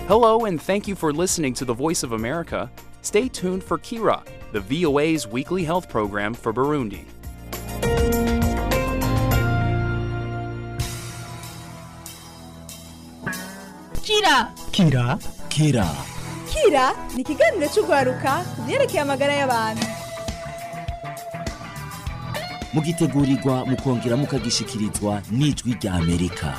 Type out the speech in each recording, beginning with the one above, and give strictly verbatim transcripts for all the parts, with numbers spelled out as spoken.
Hello, and thank you for listening to the Voice of America. Stay tuned for Kira, the V O A's weekly health program for Burundi. Kira Kira Kira Kira ni ikiganiro cy'urwaruka ku byerekeye amagara y'abantu. mugitegurirwa mukongera mukagishikirizwa n'ijwi rya Amerika.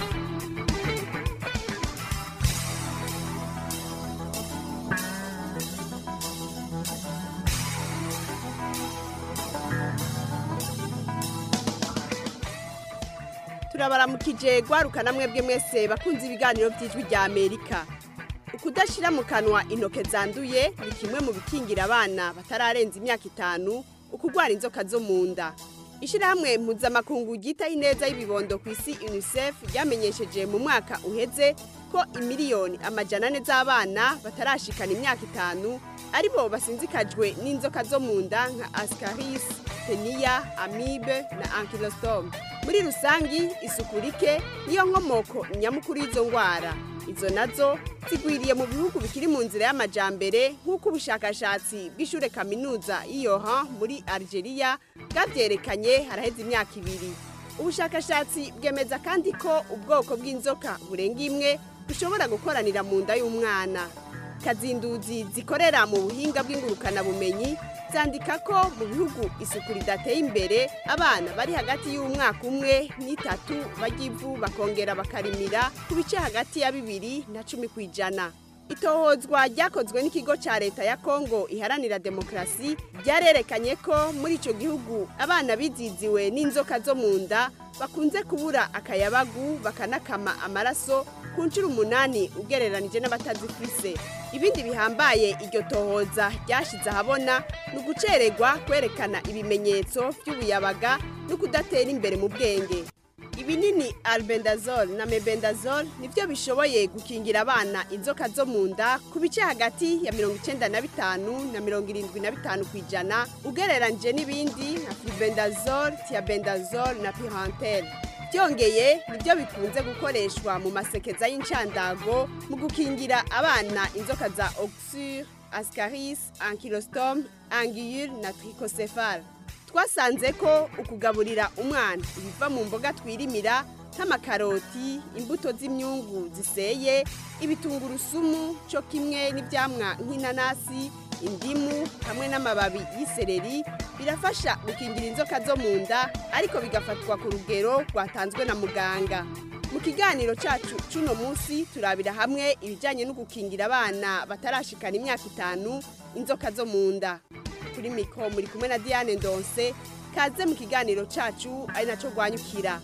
Turabaramukije gwaruka namwe bwe mwese bakunze ibiganiro by'ijwi rya Amerika. Ukudashira mu kanwa intoke zanduye ni kimwe mu bikingira abana batararenza imyaka itanu ukugwara inzoka zo mu nda. Ishirahamwe mpuzamakungu ryitaho ineza y'ibibondo ku isi UNICEF ryamenyesheje mu mwaka uheze ko imiliyoni amajana ane z'abana batarashikana imyaka itanu aribo basinzikajwe n'inzoka zo mu nda nka Ascaris, Tenia, Amibe na Ankylostom. Muri rusangi isuku rike niyo nkomoko nyamukuru y'izo ngwara. Izo nazo zigwiriye mu bihugu bikiri mu nzira y'amajambere nk'uko ubushakashatsi bw'ishure kaminuza y'Yohan muri Algeria bwavyerekanye haraheze imyaka ibiri. Ubushakashatsi bwemeza kandi ko ubwoko bw'inzoka burenga imwe bushobora gukoranira mu nda y'umwana. Kazinduzi zikorera mu buhinga bw'ingurukana bumenyi zandika ko mu bihugu isuku ridateye imbere abana bari hagati y'umwaka umwe n'itatu bagivu bakongera bakarimira ku bice hagati ya bibiri na cumi kwijana. Itohozwa ryakozwe n'ikigo ca leta ya Kongo iharanira demokrasi ryarerekanye ko muri ico gihugu abana biziziwe n'inzoka zo mu nda bakunze kubura akayabagu bakanakama amaraso ku nshuro umunani ugereranije n'abatazifise. Ibindi bihambaye iryo tohoza ryashize ahabona ni ugucererwa kwerekana ibimenyetso by'ubuyabaga no kudatera imbere mu bwenge. Ibinini albendazole na mebendazole nivyo bishoboye gukingira abana inzoka zo mu nda ku bice hagati ya mirongo icenda na bitanu na mirongo irindwi na bitanu kwijana ugereranije n'ibindi nka flibendazole, thiabendazole na pyrantel. Byongeye nibyo bikunze gukoreshwa mu masekeza y'incandago mu gukingira abana inzoka za Oxure, Ascaris, Ankylostom, Anguille na Trichocephale. Twasanze ko ukugaburira umwana ibiva mu mboga twirimira nk'amakaroti, imbuto z'imyungu ziseye, ibitungurusumu cyo kimwe n'ivyamwa nk'inanasi, indimu hamwe n'amababi y'isereri birafasha gukingira inzoka zo mu nda ariko bigafatwa ku rugero rwatanzwe na muganga. Mu kiganiro cacu cuno munsi turabira hamwe ibijanye no gukingira abana batarashikana imyaka itanu inzoka zo mu nda. Kuri mikro muri kumwe na Diane Ndonse, kaze mu kiganiro cacu ari naco gwanyukira.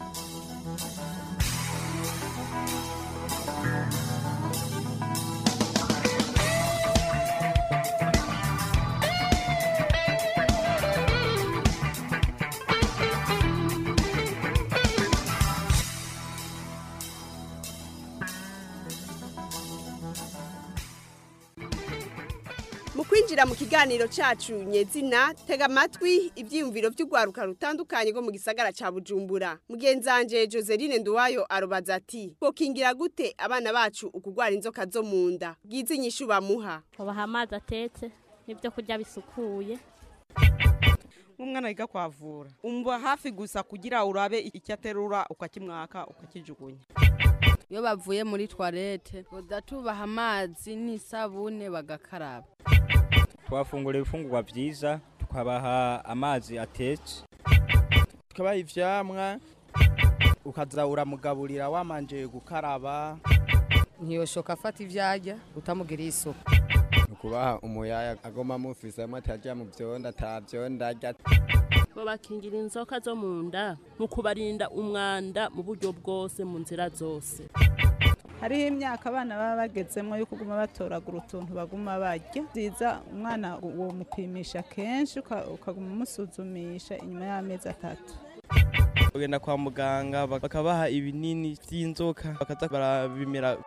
Kwinjira mu kiganiro cacu nyezina tega amatwi ivyiyumviro by'ugwaruka rutandukanye go mu gisagara ca Bujumbura. Mugenzanje Joseline Nduwayo arobaza ati kokingira gute abana bacu ukugwara inzoka zo mu nda bwiza inyishu bamuha. Babaha amazi atetse n'ibyo kurya bisukuye. Umwana yiga kwavura umba hafi gusa kugira urabe icyaterura ukakimwaka ukakijugunya. Iyo bavuye muri toilette bodatubaha amazi n'isabune bagakaraba. Twafungura ibifungurwa byiza tukabaha amazi atetse, tukabaha ivyamwa ukaza uramugaburira wamanje gukaraba. Ntiyoshoka afata ivyarya utamugiriye isuku. Kubaha umuyaya agoma mufise amataja mu vyonda atavyonda arya. Bo bakingira inzoka zo mu nda mu kubarinda umwanda mu buryo bwose mu nzira zose. Hariho imyaka abana baba bagezemo yo kuguma batoragura utuntu baguma barya. Ziza umwana uwo mupimisha kenshi ukaguma umusuzumisha inyuma y'amezi atatu. Ugenda kwa muganga bakabaha ibinini vy'inzoka bakaza barabimira.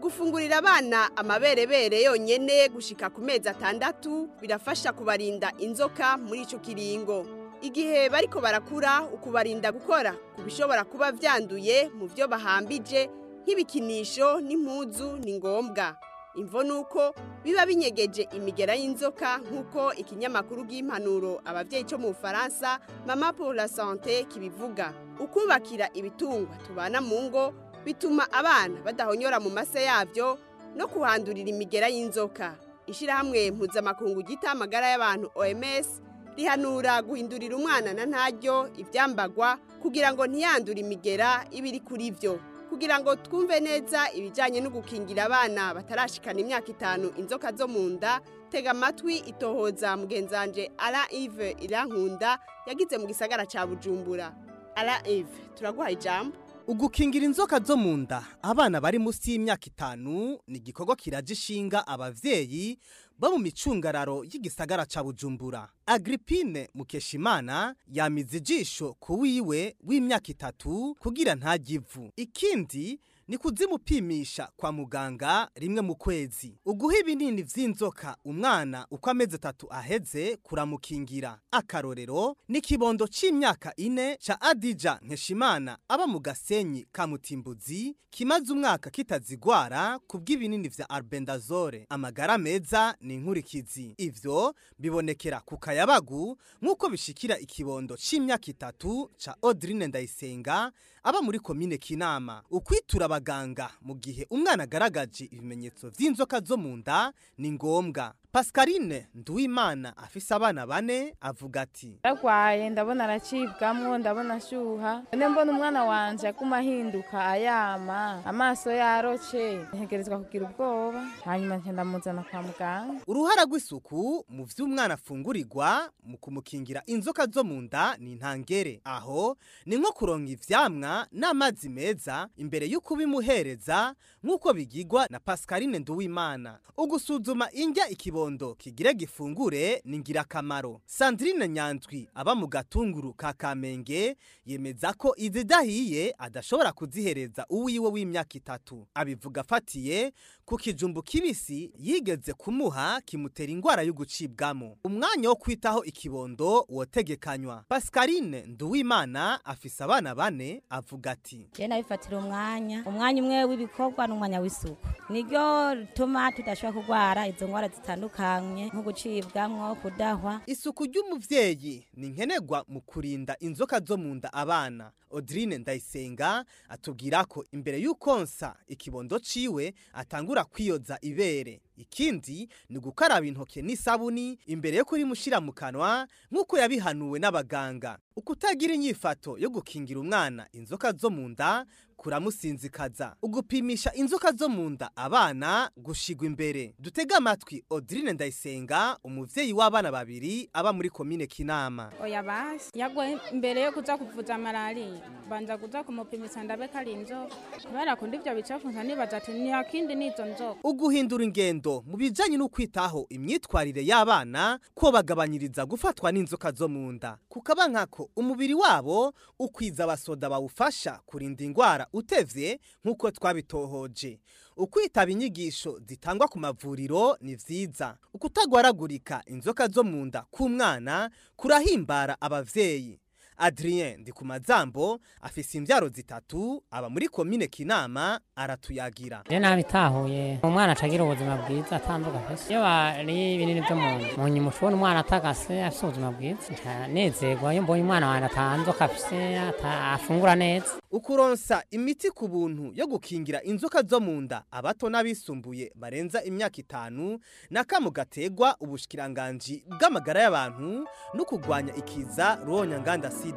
ugufungurira abana amaberebere yonyene gushika ku mezi atandatu birafasha kubarinda inzoka muri ico kiringo. Igihe bariko barakura ukubarinda gukora kubishobora kuba vyanduye mu byo bahambije nk'ibikinisho n'impuzu ni ngombwa. Imvo nuko biba binyegeje imigera y'inzoka nkuko ikinyamakuru y'impanuro abavyeyi cyo mu Faransa Mama pour la santé kibivuga. Ukubakira ibitungwa tubana mu ngo bituma abana badahonyora mu mase yavyo no kuhandurira imigera y'inzoka. Ishirahamwe mpuzamakungu gita amagara y'abantu O M S rihanura guhindurira umwana na ntaryo ivyambagwa kugira ngo ntiyandure imigera ibiri kuri vyo. Kugira ngo twumve neza ibijanye no gukingira abana batarashikana imyaka itanu inzoka zo mu nda, tega amatwi itohoza mugenzanje Alain Yves Irankunda yagize mu gisagara ca Bujumbura. Alain Yves, turaguha ijambo. Ugukingira inzoka zo mu nda abana bari musi y'imyaka itanu ni igikorwa kiraje ishinga abavyeyi bo mu micungararo y'igisagara ca Bujumbura. Agrippine Mukeshimana yamize ijisho ku wiwe w'imyaka itatu kugira ntagivu. Ikindi ni kuzimupimisha kwa muganga rimwe mu kwezi. Uguha ibinini vy'inzoka umwana uko amezi atatu aheze kuramukingira. Akarorero ni kibondo c'imyaka ine ca Adija Nkeshimana aba mu Gasenyi ka Mutimbuzi kimaze umwaka kitazigwara kubw'ibinini vya Albendazole. Amagara meza ni inkurikizi. Ivyo bibonekera ku kayabagu nk'uko bishikira ikibondo c'imyaka itatu ca Audrine Ndayisenga aba muri komine Kinama. Ukwitura abaganga mu gihe umwana agaragaje ibimenyetso vy'inzoka zo mu nda ni ngombwa. Pascaline Nduwimana afise abana bane avuga ati Ragwaye ndabona aracibwamwo ndabona ashuha none mbona umwana wanje aguma ahinduka ayama amaso yaroce ntegerezwa kugira ubwoba hanyuma ndamuzana kwa muganga. Uruhara rw'isuku mu vy'umwana afungurirwa mu kumukingira inzoka zo mu nda ni ntangere. Aho ni nko kuronka ivyamwa n'amazi meza imbere y'uko bimuhereza nk'uko bigirwa na Pascaline Nduwimana. Ugusuzuma indya ikibo kigire gifungure ni ngirakamaro. Sandrine Nyandwi aba mu Gatunguru ka Kamenge yemeza ko izidahiye adashobora kuzihereza uwiwe w'imyaka itatu. Abivuga afatiye ku kijumbu kibisi yigeze kumuha kimutera ingwara yo gucibwamo. Umwanya wo kwitaho ikibondo wotegekanywa. Pascaline Nduwimana afise abana bane avuga ati Je nabifatira umwanya umwanya umwe w'ibikorwa n'umwanya w'isuku niryo rituma tudashobora kugwara izo ngwara zitandukanye nko gucibwamwo kudahwa. Isuku ry'umuvyeyi ni nkenegwa mu kurinda inzoka zo mu nda abana. Audrine Ndayisenga atubwira ko imbere y'ukonsa ikibondo ciwe atangura kwiyoza ibere. Ikindi ni gukaraba intoke n'isabuni imbere yo kuri mushira mu kanwa nk'uko yabihanuwe n'abaganga. Ukutagira inyifato yo gukingira umwana inzoka zo mu nda kuramusinzikaza. Ugupimisha inzoka zo mu nda abana gushigwa imbere. Dutega amatwi Audrine Ndayisenga umuvyeyi w'abana babiri aba muri komine Kinama. Oya basi yagwe imbere yo kuza kuvuza malaria banza kuza kumupimisha ndabe kali inzoka kubera ko ndivyo bicafunza nibaza ati ni akindi nizo nzoka. Uguhindura ingendo mu bijanye no kwitaho imyitwarire y'abana ko bagabanyiriza gufatwa n'inzoka zo mu nda. Kukaba nkako umubiri wabo ukwiza abasoda bawufasha kurinda ingwara utevye nk'uko twabitohoje. Ukwitaba inyigisho zitangwa ku mavuriro ni vyiza. Ukutagwaragurika inzoka zo mu nda k'umwana kurahimbara abavyeyi. Adrien Ndikumazambo afise imvyaro zitatu aba muri komine Kinama aratuyagira. Je nabitahuye umwana acagira ubuzima bwiza atambuka fese. Iyo bari binini byo mu nda munyi mushobora umwana atagase afise ubuzima bwiza nezerwa iyo mbonye umwana wanje atanzoka afise afungura neza. Ukuronsa imiti ku buntu yo gukingira inzoka zo mu nda abato n'abisumbuye barenza imyaka itanu nakamu gategwa ubushikiranganje bw'amagara y'abantu no kugwanya ikiza ruhonya nganda sida.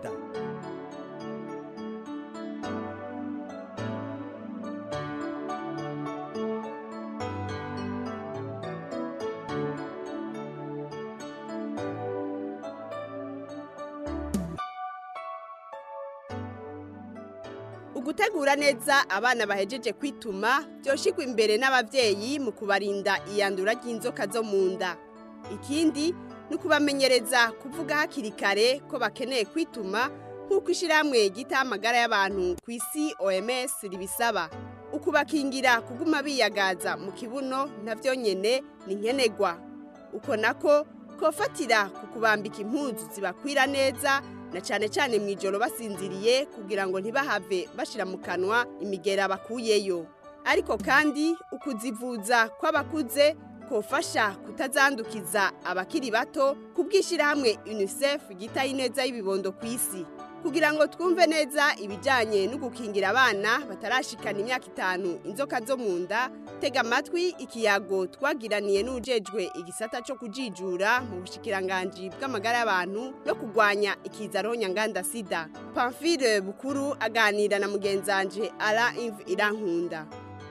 Ugutegura neza abana bahejeje kwituma byoshikwa imbere n'abavyeyi mu kubarinda iyandura ry'inzoka zo mu nda. Ikindi ni kubamenyereza kuvuga hakiri kare ko bakeneye kwituma nk'uko ishiramwe gita amagara y'abantu ku isi O M S ribisaba. ukubakingira kuguma biyagaza mu kibuno navyo nyene ni nkenegwa uko nako kofatira kukubambika impuzu zibakwira neza na cyane cyane mu ijoro basinziriye kugira ngo ntibahave bashira mu kanwa imigera bakuyeyo ariko kandi ukuzivuza kw'abakuze kofasha kutazandukiza abakiri bato kubwishira hamwe UNICEF gitaye ineza y'ibibondo ku isi kugira ngo twumve neza ibijanye no gukingira abana batarashikana imyaka itanu inzoka zo munda tega amatwi ikiyago twagiraniye n'ujejwe igisata cyo kujijura mu bushikiranganje bw'amagara y'abantu no kugwanya ikizaro nyanganda sida Pamphile Bukuru aganira na mugenzanje Ala Inv Irankunda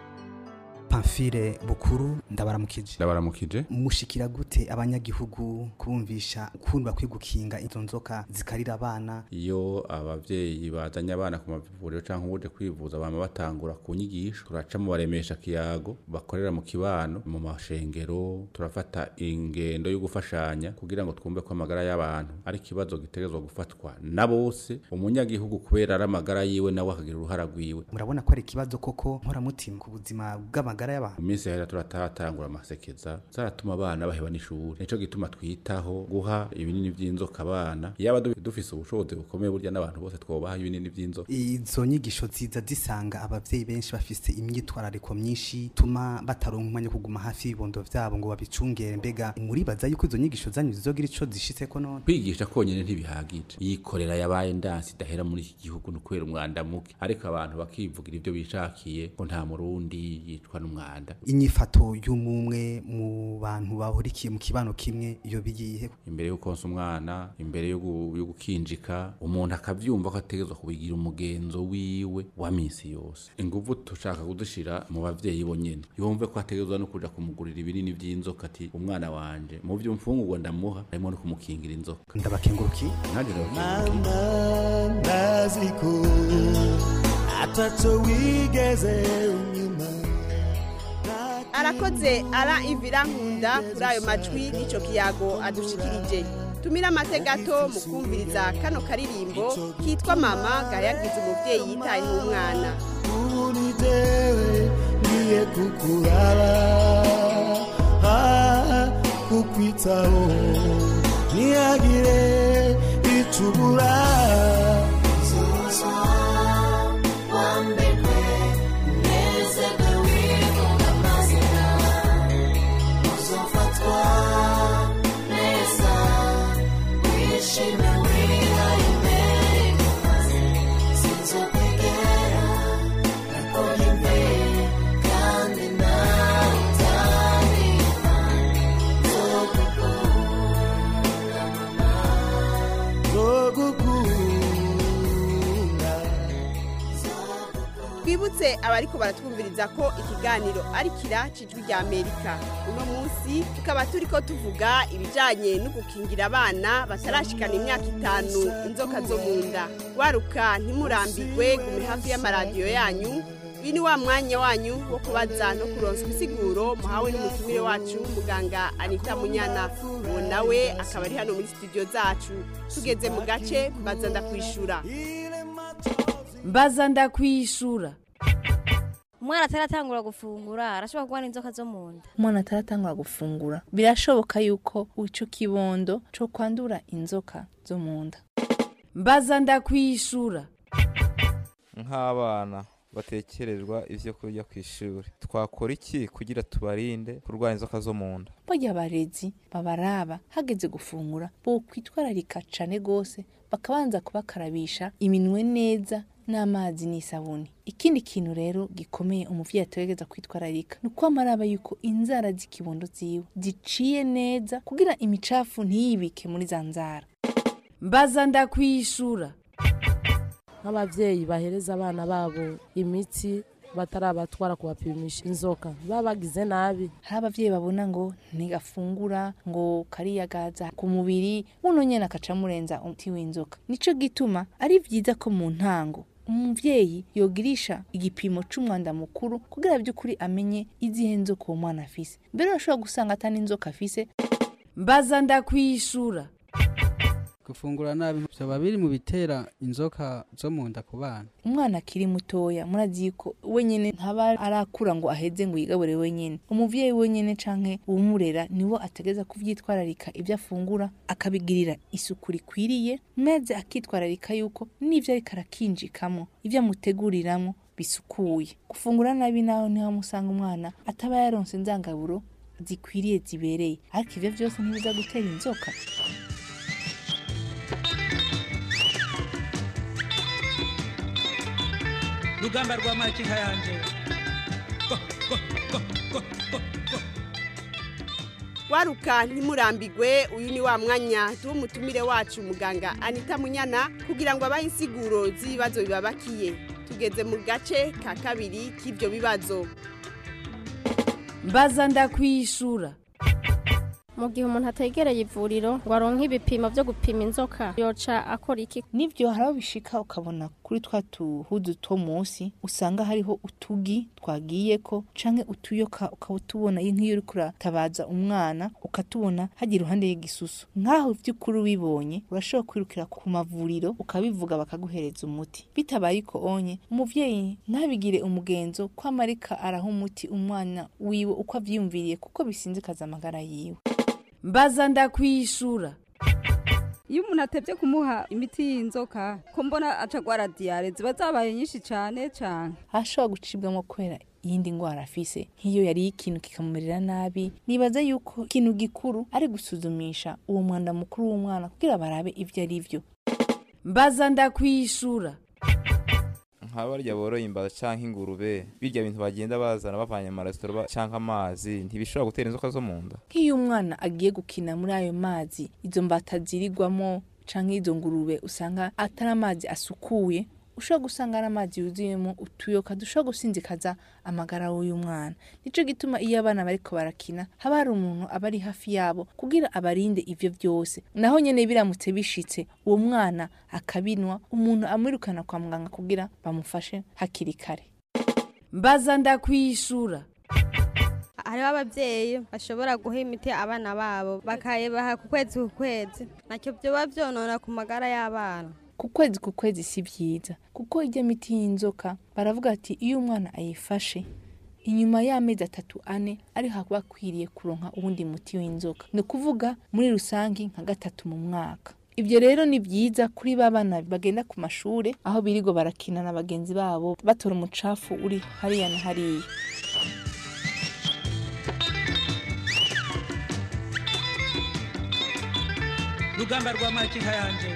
Pamphile Bukuru ndabaramukije ndabaramukije mushikira gute abanyagihugu kubumvisha ukuntu bakwiye gukinga izo nzoka zikarira abana iyo abavyeyi bazanye abana ku mavuriro canke uje kwivuza bama batangura ku nyigisho turaca mu baremesha kiyago bakorera mu kibano mu mashengero turafata ingendo yo gufashanya kugira ngo twumve ko amagara y'abantu ari kibazo gitegerezwa gufatwa na bose umunyagihugu kubera ari amagara yiwe nawe akagira uruhara rwiwe murabona ko ari kibazo koko nkora mutima ku buzima bw'amagara y'abantu iminsi yahera turatatangura amasekeza zaratuma abana baheba n'ishuri nico gituma twitaho guha ibinini by'inzoka abana yaba dufise ubushobozi bukomeye burya n'abantu bose twobaha ibinini by'inzoka izo nyigisho ziza zisanga abavyeyi benshi bafise imyitwarariko myinshi tuma bataronka umwanya kuguma hafi y'ibondo vyabo ngo babicungere mbega muribaza yuko izo nyigisho zanyu zizogira ico zishitseko none kwigisha konyene ntibihagije yikorera yabaye ndansi dahera muri iki gihugu no kwera umwanda muke ariko abantu bakivugira ivyo bishakiye ko nta murundi yitwa n'umwanda inyifato y'umumwe mu bantu bahurikiye mu kibano kimwe iyo bigiye imbere yo konsa umwana imbere yo gukinjika umuntu akavyumva ko ategezwa kubigira umugenzo wiwe wa minsi yose inguvu tushaka kudushira mu bavyeyi bonyene yumve ko ategezwa no kuja kumugurira ibinini vy'inzoka ati umwana wanje mu vyo mfungurwa ndamuha harimo no kumukingira inzoka ndabakenguruki ntaje mama naziko atato wigeze unyuma arakoze Ala Ivira Nkunda kuri ayo majwi n'ico kiyago adushikirije tumira amategato mu kumviriza kano karirimbo kitwa mama gayagize umuvyeyi yitaye n'umwana unitewe niye kukuraba ah kukwitaho niyagire itubura zoza wambekwe neze twibutse abariko baratwumviriza ko ikiganiro ari kira cijwi rya Amerika uno munsi tukaba turiko tuvuga ibijanye no gukingira abana batarashikana imyaka itanu inzoka zo munda waruka ntimurambirwe gume hafi y'amaradiyo yanyu ini wa mwanya wanyu wo kubaza no kuronswa isiguro muhawe n'umutumire wacu muganga Anita Munyana uwo nawe akaba ari hano muri studio zacu tugeze mu gace mbaza ndakwishura mbaza ndakwishura umwana ataratangura gufungura arashobora kuba inzoka zo mu nda umwana ataratangura gufungura birashoboka yuko ico kibondo cyo kwandura inzoka zo mu nda mbaza ndakwishura nk'abana batekerezwa ivyo kurya kw'ishuri twakora iki kugira tubarinde kurwara inzoka zo mu nda barya abarezi babaraba hageze gufungura bo kwitwararika cane gose bakabanza kubakarabisha iminwe neza n'amazi n'isabuni ikindi kintu rero gikomeye umuvyeyi ategeza kwitwararika nuko amaraba yuko inzara z'ikibondo ziwe ziciye neza kugira imicafu ntiyibike muri za nzara mbaza ndakwishura nk'abavyeyi bahereza abana babo imiti batarabatwara kubapimisha inzoka baba bagize nabi hari abavyeyi babona ngo ntigafungura ngo kariyagaza ku mubiri uno nyene akacamurenza umuti w'inzoka nico gituma ari vyiza ko mu ntango umuvyeyi yogirisha igipimo c'umwanda mukuru kugira by'ukuri amenye izihe nzoka uwo mwana afise mbere urashobora gusanga atani inzoka afise mbaza ndakwishura gufungura nabi byaba biri mu bitera inzoka zo mu nda ku bana. Umwana akiri mutoya murazi ko wenyene ntaba arakura ngo aheze ngo yigabure wenyene. Umuvyeyi wenyene canke umurera niwo ategeza kuvyitwararika ibyo afungura akabigirira isuku rikwiriye meze akitwararika yuko n'ivyo ariko arakinjikamo ibyo amuteguriramo bisukuye. Gufungura nabi naho niho musanga umwana ataba yaronse inzangaburo zikwiriye zibereye ariko ivyo vyose ntibiza gutera inzoka. Rugamba rwa makinka yanje waruka ntimurambigwe. Uyu ni wa mwanya tuwo mutumire wacu muganga Anita Munyana kugira ngo abahe insiguro z'ibibazo bibabakiye. Tugeze mu gace ka kabiri k'ivyo bibazo. Mbaza ndakwishura. Mu gihe umuntu ategereye ivuriro ngo aronke ibipimo byo gupima inzoka yoca akora iki? Nivyo haraho bishika ukabona kuri twa tuhudu two munsi usanga hariho utugi twagiyeko canke utuyoka ukabutubona nk'iyo uri kuratabaza umwana ukatubona hagira iruhande y'igisusu. Nkaho vy'ukuri wibonye urashobora kwirukira ku mavuriro ukabivuga bakaguhereza umuti. Bitabaye ko onye umuvyeyi ntabigire umugenzo kwa marika araho umuti umwana wiwe uko avyiyumviriye kuko bisinzikaza amagara yiwe. Mbaza ndakwishura. Iyo umuntu atevye kumuha imiti y'inzoka ko mbona acagwara diare ziba zabaye nyinshi cyane cyane. Ashobora gucibwamo kwera yindi ngwara afise nk'iyo yari ikintu kikamumerera nabi. Nibaza yuko ikintu gikuru ari gusuzumisha uwo mwanda mukuru w'umwana kugira barabe ivyo ari vyo. Mbaza ndakwishura. Nk'abarya boroye imbata canke ingurube birya bintu bagenda bazana bavanye mu restaurant canke amazi ntibishobora gutera inzoka zo mu nda. Nk'iyo umwana agiye gukina muri ayo mazi izo mbata zirigwamo canke izo ngurube usanga atari amazi asukuye ushobora gusanga ari amazi yuzuyemo utuyoka dushobora gusinzikaza amagara y'uyu mwana. Nico gituma iyo abana bariko barakina haba hari umuntu abari hafi yabo kugira abarinde ivyo vyose. Naho nyene biramutse bishitse uwo mwana akabinwa umuntu amwirukana kwa muganga kugira bamufashe hakiri kare. Mbaza ndakwishura. Hariho abavyeyi bashobora guha imiti abana babo bakayebaha ku kwezi ku kwezi nacyo byoba vyonona ku magara y'abana. Ku kwezi ku kwezi si vyiza kuko ijya miti y'inzoka baravuga ati iyo umwana ayifashe inyuma y'amezi atatu ane ari hakuba kwiriye kuronka ubundi muti w'inzoka. Ni kuvuga muri rusangi nka gatatu mu mwaka. Ivyo rero ni vyiza kuri babana bagenda ku mashure aho birigo barakina na bagenzi babo batora umucafu uri hariya na hariya. Rugamba rwa makinka yanje.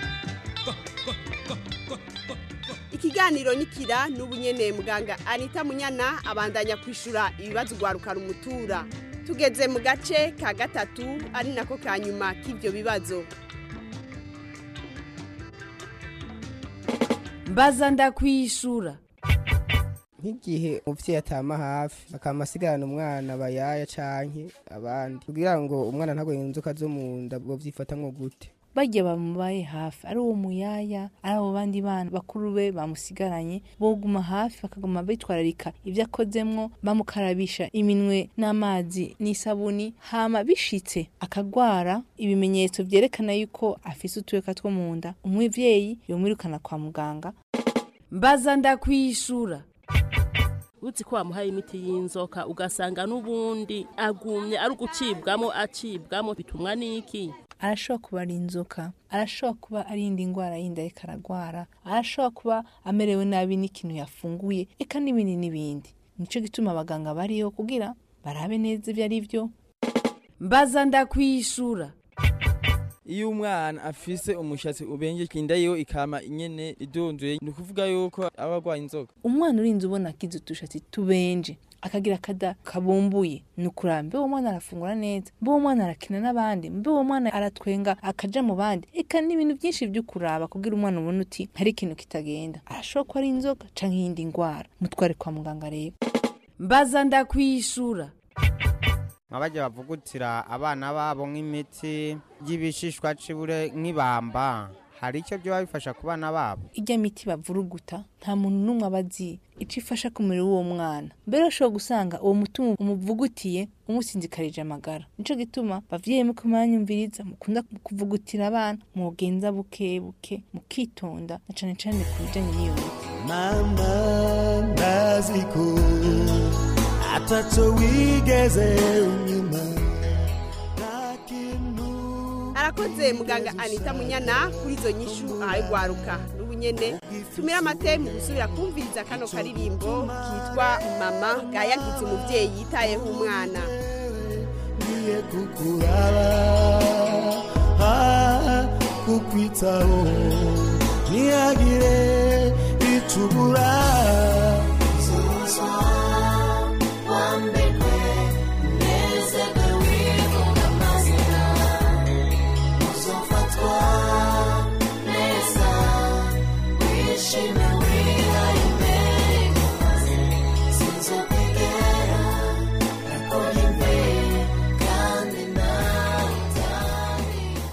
Ikiganiro nikira n'ubunyene muganga Anita Munyana abandanya kwishura ibibazo gwarukara umutura. Tugeze mu gace ka gatatu ari nako kanyuma k'ivyo bibazo. Mbaza ndakwishura. Nk'igihe umuvyeyi atama hafi akamasigarana umwana bayaya canke abandi kugira ngo umwana ntagwe inzoka zo mu nda bo vyifata nko gute? Bajya bamubaye hafi ari uwo muyaya ari abo bandi bana bakuru be bamusigaranye boguma hafi bakaguma bitwararika ivyo akozemwo bamukarabisha iminwe n'amazi n'isabuni hama bishitse akagwara ibimenyetso vyerekana yuko afise utuyoka two mu nda umuvyeyi yomwirukana kwa muganga. Mbaza ndakwishura. Uzi ko wamuhaye imiti y'inzoka ugasanga n'ubundi agumye ari gucibwamo acibwamo bitumwa niki? Arashobora kuba ari inzoka, arashobora kuba ari indi ngwara yindi ariko aragwara, arashobora kuba amerewe nabi n'ikintu yafunguye eka n'ibindi n'ibindi. Nico gituma abaganga bariyo kugira barabe neza ivyo ari vyo. Mbaza ndakwishura. Iyo umwana afise umushatsi ubenge kinda yo ikama inyene idondoye ni kuvuga yuko abagwaye inzoka. Umwana urinze ubona kizu tushatsi tubenje akagira kada kabumbuye nukurambe uwo mwana arafungura neza mbo uwo mwana arakina n'abandi mbo uwo mwana aratwenga akaja mu bandi eka n'ibintu byinshi byo kuraba kugira umwana ubone uti hari ikintu kitagenda arashobora ko ari inzoka canke iyindi ngwara mutware kwa muganga rero. Mbaza ndakwishura. Mabajya bavugutira abana babo nk'imiti y'ibishishwa cibure nk'ibamba hari icyo byo bifasha ku bana babo. Ijya miti bavuruguta nta muntu numwe abazi ico ifasha ku mubiri w'uwo mwana. Mbere ushobora gusanga uwo mutima umuvugutiye umusinzikarije amagara. Nico gituma bavyeyi muko manyumviriza mukunda kuvugutira abana mugenza buke buke mukitonda na cane cane kubijanye n'iyo miti. Mama naziko atacho wigeze unyuma. Arakoze muganga Anita Munyana kuri izo nyishu ahaye gwaruka n'ubu nyene tumira amate mu gusubira kumviriza kano karirimbo kitwa Mama gayagize umuvyeyi yitayeho umwana. Ngiye kukuraba ah kukwitaho niyagire itubura zozo wambekwe nezebe wivuga mazina uzofatwa neza wishime wihaye sinzokwigera nakora imbere kandi nawe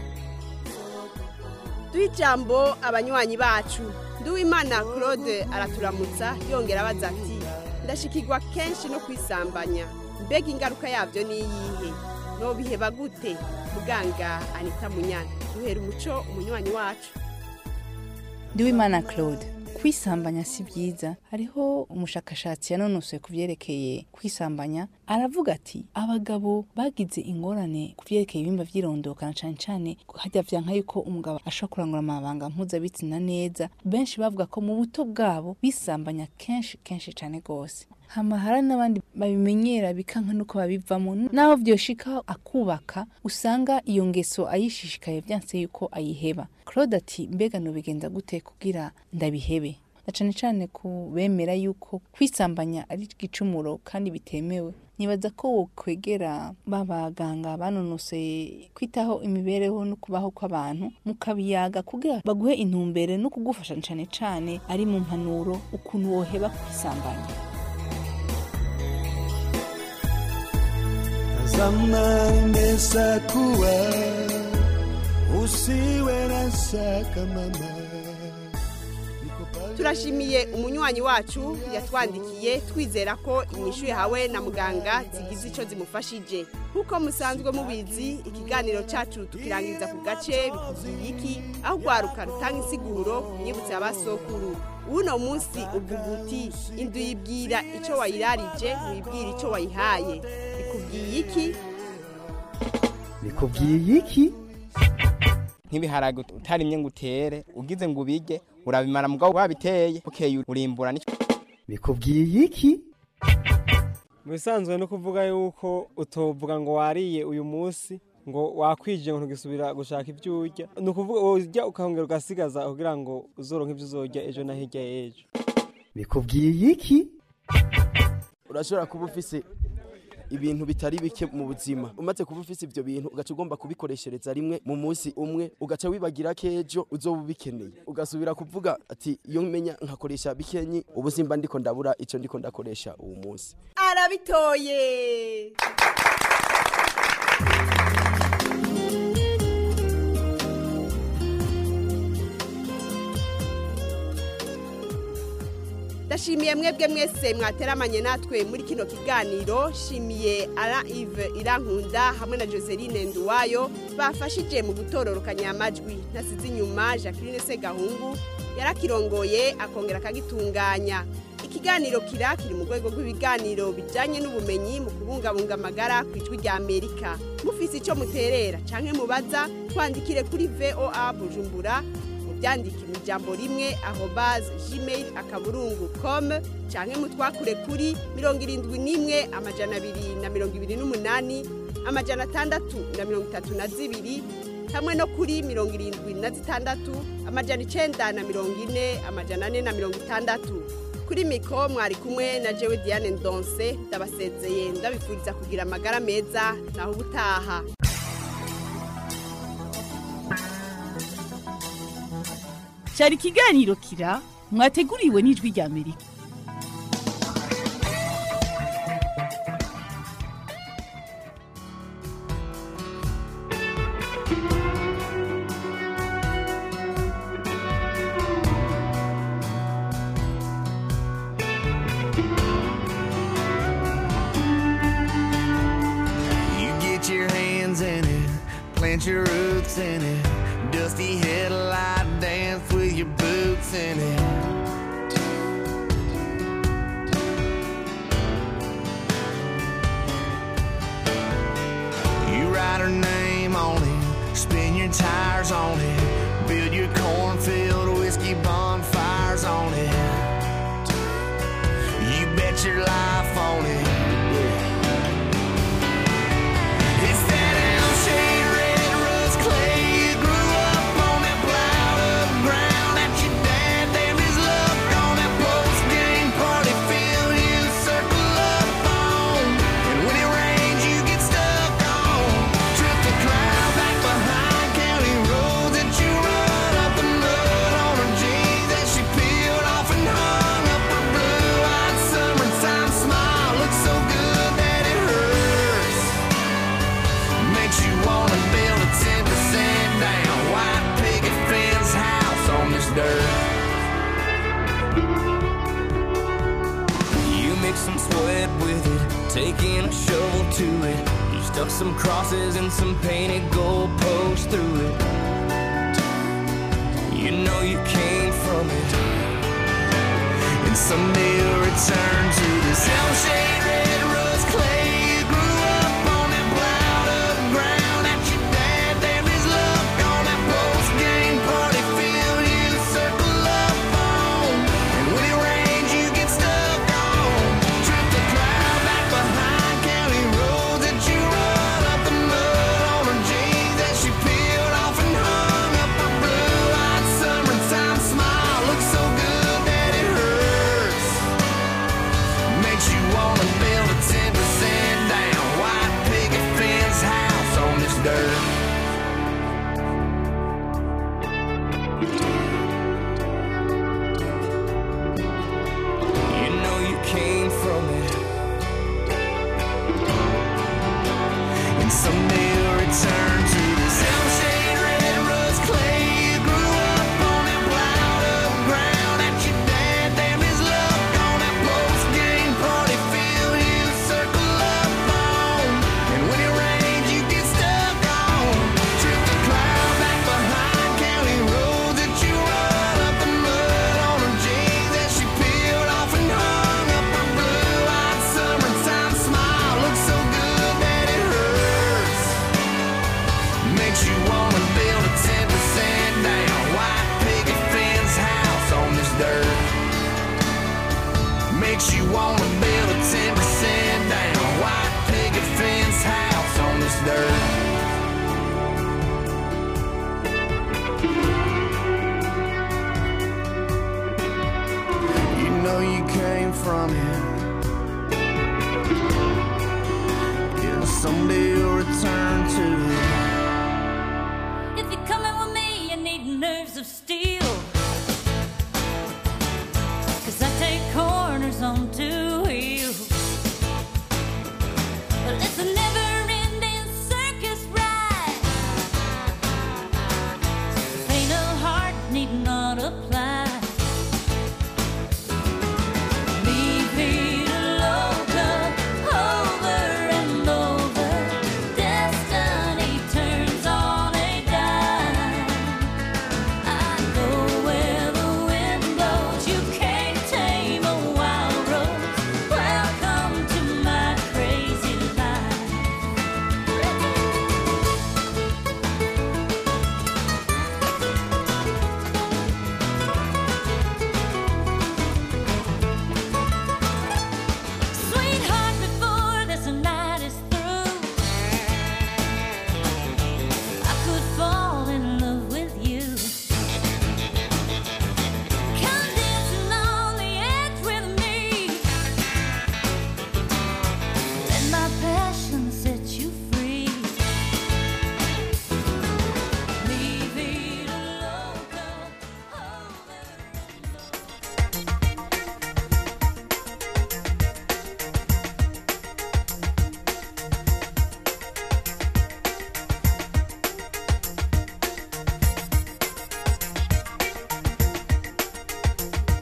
Duijambo abanywanyi bacu Nduwimana Claude araturamutsa yongera abaza ati ndashikirwa kenshi no kwisambanya mbega ingaruka yavyo ni yihe no biheba gute muganga Anita Munyana duhera umuco umunywanyi wacu. Nduwimana Claude kwisambanya si byiza. Hariho umushakashatsi yanonosoye kuvyerekeye kwisambanya aravuga ati abagabo bagize ingorane kuvyerekeye ibimba vyirondokana cane cane hajya vyanka yuko umugabo ashobora kurangura amabanga mpuzabitsina neza benshi bavuga ko mu buto bwabo bisambanya kenshi kenshi cane gose. Hama hari n'abandi babimenyera bikanka nuko babivamo naho vyoshika akubaka usanga iyo ngeso ayishishikaye vyanse yuko ayiheba. Claude ati mbega no bigenza gute kugira ndabihebe na cane cane ku bemera yuko kwisambanya ari igicumuro kandi bitemewe. Nibaza ko wokwegera babaganga banonose kwitaho imibereho no kubaho kw'abantu mukabiyaga kugira baguhe intumbere no kugufasha cane cane ari mu mpanuro ukuntu woheba kwisambanya. Zamani mesa kuwa usiwe na shaka mama. Turashimiye umunywanyi wacu yatwandikiye twizera ko inyishu yahawe na muganga zigize ico zimufashije. Kuko musanzwe mubizi ikiganiro cacu tukirangiriza ku gace bikugiye iki aho gwaruka rutanga insiguro kunyibutsa abasokuru. Uno munsi uvuguti indu yibwira ico wayirarije wibwira ico wayihaye. Bikugiye iki? Bikugiye iki? Nk'ibiharage utarimye ngo utere ugize ngo ubige urabimara mugabo wabiteye ukeye urimbura ni. Bikugiye iki? Musanzwe no kuvuga yuko utovuga ngo wariye uyu munsi ngo wakwije ngo ntugisubira gushaka ibyo urya. No kuvuga urya ukahongera ugasigaza kugira ngo uzoronke ibyo uzorya ejo na hirya ejo. Bikugiye iki? Urashobora kuba ufise ibintu bitari bike mu buzima umaze kuba ufise ivyo bintu ugaca ugomba kubikoreshereza rimwe mu munsi umwe ugaca wibagira kejo uzobubikeneye ugasubira kuvuga ati iyo menya nkakoresha bikenyi ubuzimba ndiko ndabura ico ndiko ndakoresha uwo munsi. Arabitoye. Ndashimiye mwebwe mwese mwateramanye natwe muri kino kiganiro. Shimiye Ara Yves Irankunda hamwe na Joseline Nduwayo bafashije mu gutororokanya amajwi. Nasize inyuma Jacqueline Segahungu yarakirongoye akongera akagitunganya. Ikiganiro kira kiri mu rwego rw'ibiganiro bijanye n'ubumenyi mu kubungabunga amagara kw'ijwi rya Amerika. Mufise ico muterera canke mubaza twandikire kuri V O A Bujumbura byandike mu jambo rimwe aho base gmail akaburungu com canke mutwakure kuri mirongo irindwi n'imwe amajana abiri na mirongo ibiri n'umunani amajana atandatu na mirongo itatu na zibiri hamwe no kuri mirongo irindwi na zitandatu amajana icenda na mirongo ine amajana ane na mirongo itandatu. Kuri mikro mwari kumwe na jewe Diane Ndonse ndabasezeye ndabifuriza kugira amagara meza naho ubutaha. Cyari ikiganiro kira mwateguriwe n'ijwi rya Amerika. roots in it. Dusty headlight dance with your boots in it. You write her name on it, spin your tires on it, build your cornfield whiskey bonfires on it. You bet your life on it. It's that L-shaped red rust clay. You grew up on that plowed up ground that your dad damned his luck on. That post-game party field you circle up on. And when it rains you get stuck on. Trip the cloud back behind county roads that you run up the mud on her jeans that she peeled off and hung up her blue-eyed summertime smile. Looks so good that it hurts. Makes you wanna build a ten percent down white picket fence house on this dirt. You mix some sweat with it, taking a shovel to it. You stuck some crosses and some painted gold posts through it. You know you came from it, and someday you'll return to this L-shaped red rust clay. You grew up on that plowed up ground that your dad damned his luck on. That post-game party field you circle up on. And when it rains you get stuck on. Trip the cloud back behind county roads that you run up the mud on her jeans that she peeled off and hung up her blue-eyed summertime smile. Looks so good that it hurts. Makes you wanna build a ten percent down white picket fence house on this dirt. You know you came from it, and someday you'll return to this L-shaped red rust clay. You grew up on that plowed up ground that your dad damned his luck on. That post-game party field you circle up on. And when it rains you get stuck on. Trip the cloud back behind county roads that you run up the mud on her jeans that she peeled off and hung up her blue-eyed summertime smile. Looks so good that it hurts. Makes you wanna build a ten percent down white picket fence house on this dirt. Makes you wanna build a ten percent down white picket fence house on this dirt. You know you came from it. Yeah, someday you'll return to it. If you're coming with me, you need nerves of steel. 'Cause I take corners on two wheels. But it's a never-ending circus ride. Ain't no heart need not apply. Mi vida loca, over and over. Destiny turns on a dime. I go where the wind blows. You can't tame a wild rose. Welcome to my crazy life. Sweetheart, before this night is through, I could fall in love with you. Come dancing on the edge with me. Let my passion set you free. Mi vida loca.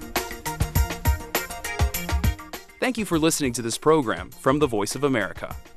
Thank you for listening to this program from the Voice of America.